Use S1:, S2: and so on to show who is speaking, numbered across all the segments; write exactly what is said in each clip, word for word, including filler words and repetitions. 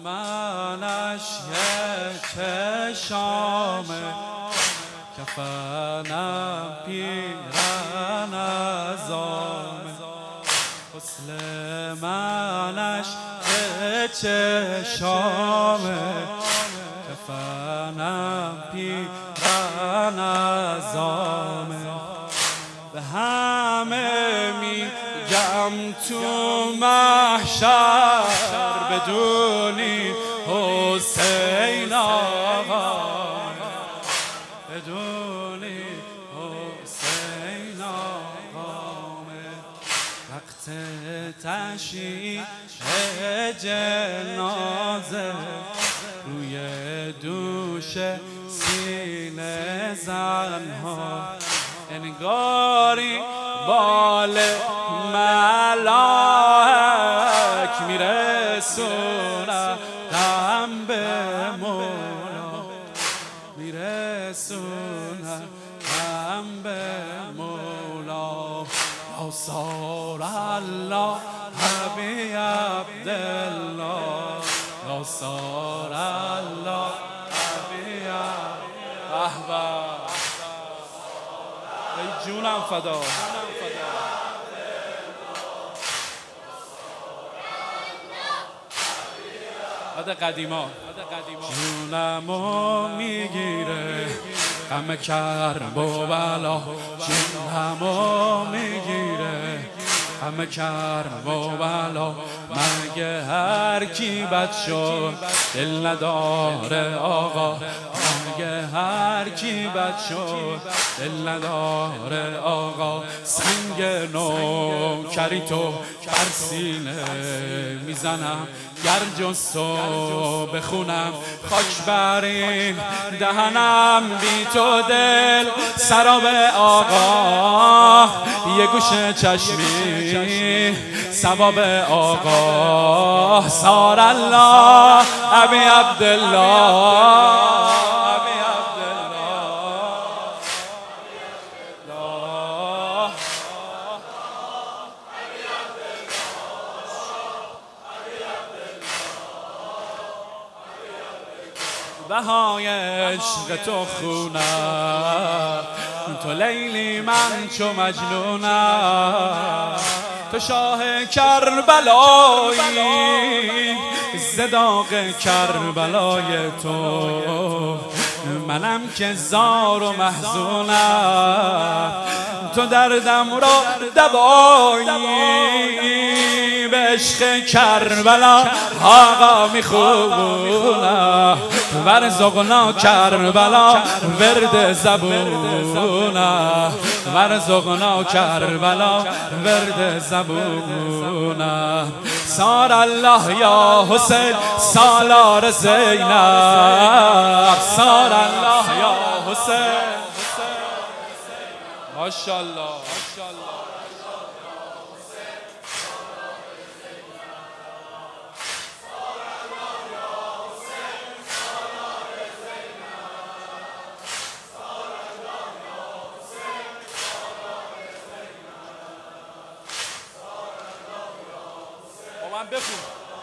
S1: منش یه چشامه، کفنم پیرن ازامه. غسل منش یه چشامه، کفنم پیرن ازامه. به همه میگم تو محشر بدونی حسین آقا، بدونی حسین آقامه. وقت تشییع جنازه روی دوش سینه زنها، انگاری بال ملاک میرسونم دم به مولا، میرسونم دم به مولا. آثار الله حبی عبدالله، آثار الله حبی عبدالله. ای جونم فدا، عاد قدیما جونمو میگیره غم کرب و بلا، جونمو میگیره غم کرب و بلا. مگه هر کی بد شد دل نداره آقا، مگه هر کی بد شد دل نداره آقا. سنگ نوکری تو بر سینه میزنم، گر جز تو بخونم خاک بر این دهنم. بی تو دل سراب آقا، یه گوشه چشمی ثواب آقا. سار الله ابی عبدالله، بهای عشق تو خونم، تو لیلی من چو مجنونم. تو شاه کربلایی، ز داغ کربلای تو منم که زار و محزونم. تو دردم را دوایی، به عشق کربلا آقا میخونم. ورزقنا کربلا ورد زبونم، ورزقنا کربلا ورد زبونم. سار الله یا حسین سالار زینب، سار الله یا حسین. ماشاءالله من بخون.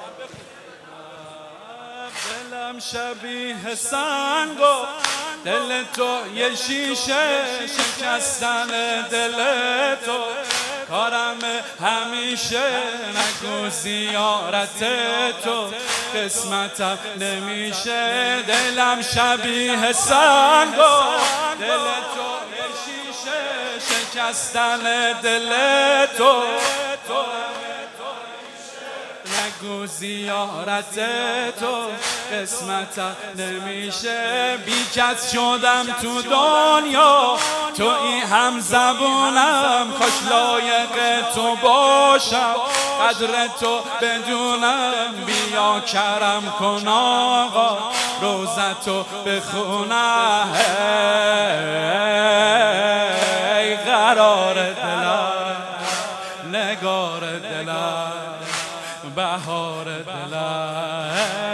S1: دلم شبیه سنگ و دل تو یه شیشه، شکستن دل تو کارم همیشه. نگو زیارت تو قسمتم نمیشه. دلم شبیه سنگ و دل تو یه شیشه، شکستن دل تو نگو زیارت تو قسمتم نمیشه. بی کس شدم تو دنیا، تو این هم زبونم. کاش لایق تو باشم، قدر تو بدونم. بیا کرم کن آقا، روزتو بخونم. ای قرار دلم، نگار دلم، بهار دلم.